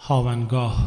هاونگاه.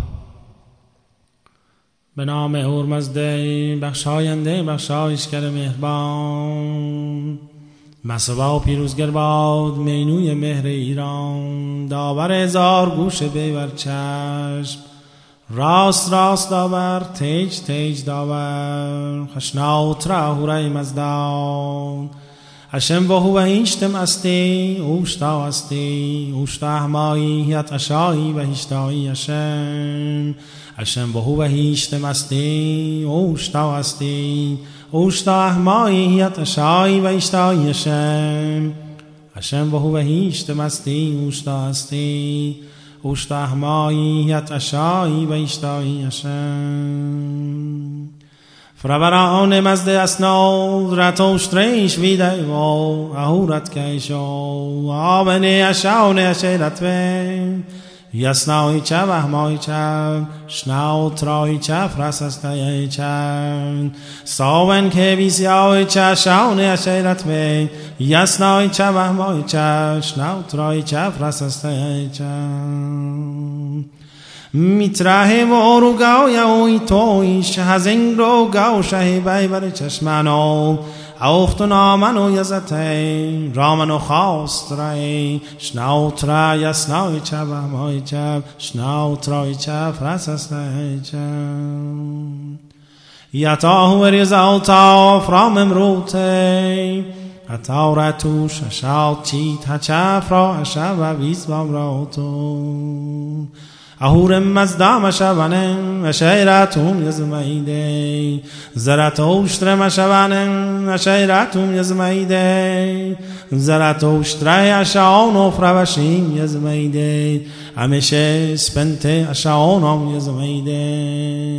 به نام اورمزده بخشاینده بخشایشگر مهربان، مصباح و پیروزگر باد مینوی مهر ایران. داور هزار گوش بیور چشم، راست راست داور تیج تیج داور. خشناوت را هورای مزدان، اشم و هو هیشتم استی اوشتا استی. اوشتا احمایی هیت اشایی و هیشتایی اشم. اشم و هو هیشتم استی اوشتا استی. اوشتا احمایی هیت اشایی و هیشتایی اشم. اشم و هو هیشتم استی اوشتا استی. اوشتا احمایی هیت اشایی و هیشتایی اشم. فرابران مزد اسناد رتوشتریش ویده و اهورت کشو آبنی اشاون اشیرت ویم. یسنای چه وحمای چه شناو ترای چه فرسسته چه ساون که بیسیای چه شاون اشیرت ویم. یسنای چه وحمای چه شناو ترای چه فرسسته چه میتره و رو گاوی تویش هزین رو گاو شه بیبر چشمانو. اوخت نامنو یزته رامنو خواست رای. شناوت را یسنای چه بهمای چه شناوت رای چه فرسسته چه. یتاهو ریزالتا فرام امروته اتا رتوش اشاوت چیت هچه فرا اشا و ویزبام را تو. اهورم مزدا مشوانم اشیراتم یزمایده. زراتوشتر مشوانم اشیراتم یزمایده. زراتوشتر اشاون و فروشیم یزمایده. همیشه سپنت اشاونم یزمایده.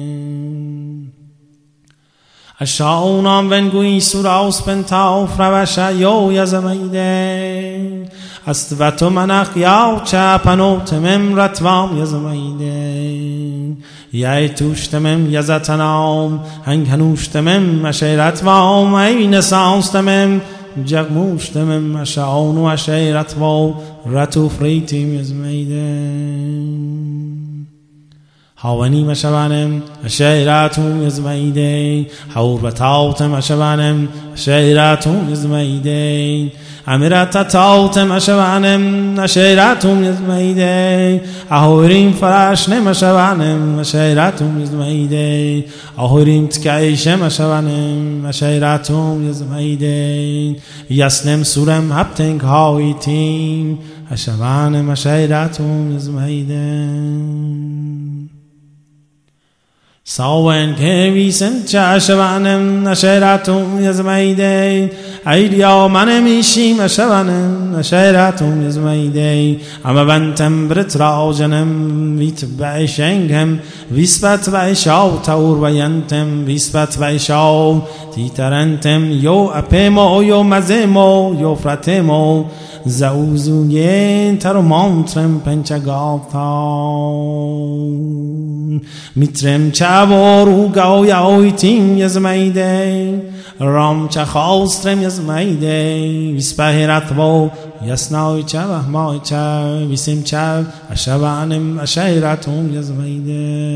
اشاونم ونگوی سوراوس پنتا و فروشه یو یزمایده. استوت منخ یاو چه پنوتمم رتوام یزمایده. یای توشتمم یزتنام هنگ هنوشتمم اشیرتوام. این سانستمم جغموشتمم اشاون و اشیرتوام رتو فریتیم یزمایده. هاونی مشوانم اشیراتون یزمایده. هور بتاوتم اشوانم اشیراتون یزمایده. امیرت تاوتم اشوانم اشیراتون یزمایده. اهوریم فرش نمشوانم اشیراتون یزمایده. اهوریم تکایشم اشوانم اشیراتون یزمایده. یسنم سورم هبتنگ هایتیم اشوانم اشیراتون یزمایده. ساون که ویسن چه اشوانم اشیراتم یزمایده. ایدیا من میشیم اشوانم اشیراتم یزمایده. اما بنتم برت راجنم ویت بعشنگم ویسبت بعشاو تور و ینتم ویسبت بعشاو تیترنتم یو اپیمو یو مزیمو یو فرتیمو. زوزوین تر مانترم پنچگافتان. میترم چه وارو گاوی آیتیم یزمایده. رام چه خواسترم یزمایده. ویسپهرت و یسنای چه وحمای چه ویسیم چه اشوانم اشیراتم یزمایده.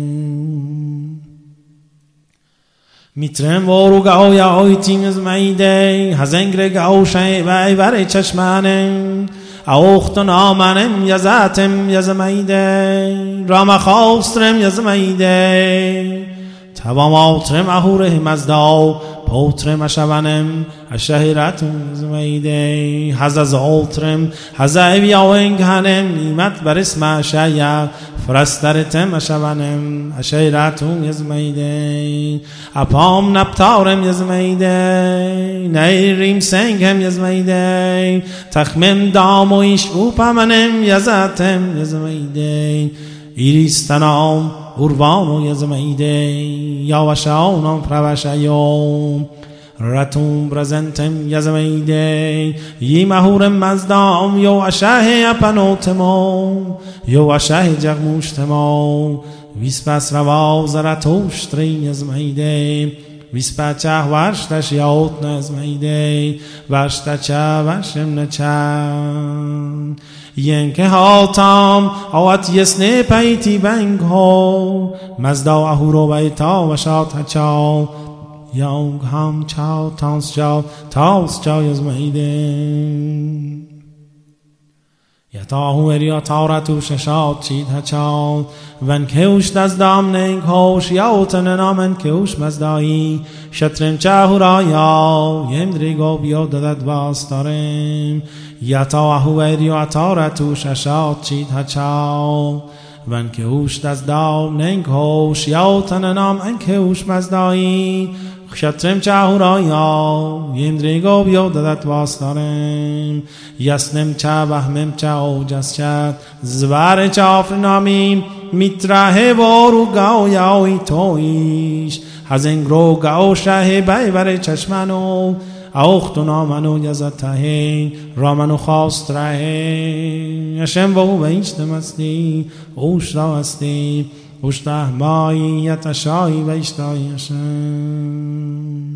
میترم وارو گاوی آیتیم یزمایده. هزنگر گاو شه وی بر چشمانم. اوخت نامنم یزاتم یزمایده. رام خواسترم یزمایده. تواماترم اهوره مزدا پوترم اشوانم اشیراتم یزمایده. هزازالترم هزایوی آونگ هنم نیمت بر اسم اشیا فرسترتم اشوانم اشیراتم یزمایده. اپام نبتارم یزمایده. نیریم سنگم یزمایده. تخمم دامویش اوپمنم یزاتم یزمایده. ایریستنام اوروانو یزمایده. یاوشاونم فروشیوم رتوم برزنتم یزمایده. یی مهورم مزدام یو اشاه اپنوتمو یو اشاه جغموشتمو. ویسپس رواو زرتوشترین یزمایده. ویسپچه ورشتش یاوت نزمایده. ورشتچه ورشم نچه ینکه هاتام آوات یسنه پیتی بنگ ها مزدا اهورو بیتا و شات چاو یاونگ هم چاو تاوس چاو یزمهیده یتاهو اریا تارتو ششات چید هچاو ون کهوش دزدام نینگ هوش یاوتن نامن کهوش مزدایی شترم چاهو رایا یم دریگو بیو ددد باستارم یتاهو اریا تارتو ششات چید هچاو ون کهوش دزدام نینگ هوش یاوتن نامن کهوش مزدایی شترم چاهو رایا یم دریگو بیو ددد باستارم یسنم چا بهمم چا اوجس چا زوار چافر نامیم میتره وارو گاو یاوی تویش هزنگ رو گاو شه بیور چشمنو اوختو نامنو یزته رامنو خواست ره اشم و ویشتم استی اوش را استی اوشته ماییت اشایی ویشتای اشم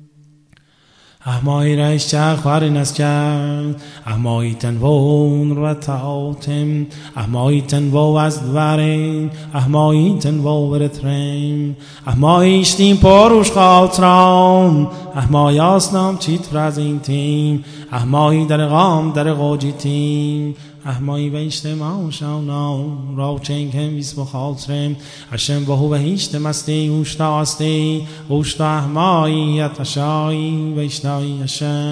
احمایی رایش چه خواری نسکرد احمایی تنوون رو تاوتم احمایی تنوو از دورین احمایی تنوو برترین احمایی اشتیم پاروش خاطرام احمایی آسنام چیت فرازین تیم احمایی در غام در غوجی تیم احمایی و اجتماع شاوناو راو چنگ هم ویس بخاطرم اشم و هو هیشتم استی اوشتا استی اوشتا احمایی اتشایی و اشتایی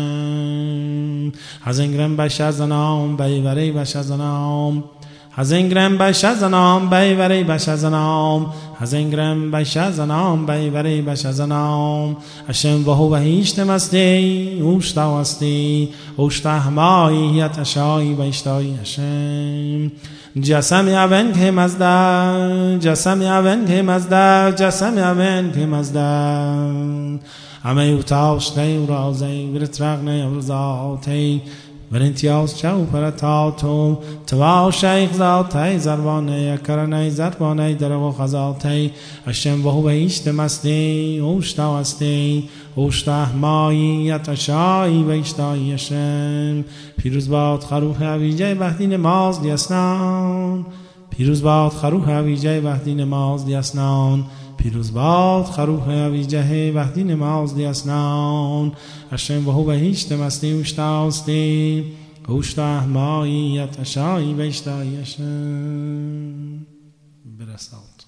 اشم هزنگرم بش از نام بیوری بش از نام هزنگرم بش از نام بیوری بش از نام هزنگرم بش از نام بیوری بش از نام اشم و هو هیشتم استی اوشتا استی اوشتا احمایی اتشایی و اشتایی اشم جسم یاون که مزدر جسم یاون که مزدر جسم یاون که مزدر همه یوتاوش نی و رازی برترق نی و رزاتی برنتیاوس چاو پرتاتو تواو شیخ زاتی زربانه یکرنه زربانه درغو خزاتی اشم و هو ایشتم استی اوشتا استی اوشتا احمایی اتشایی و اشتایی اشم پیروز باد خروح ویجه وحدی نماز دیسنان پیروز باد خروح ویجه وحدی نماز دیسنان پیروز باد خروح ویجه وحدی نماز دیسنان اشم و هو ایشتم استی اوشتا استی اوشتا احمایی اتشایی و اشتایی اشم برسال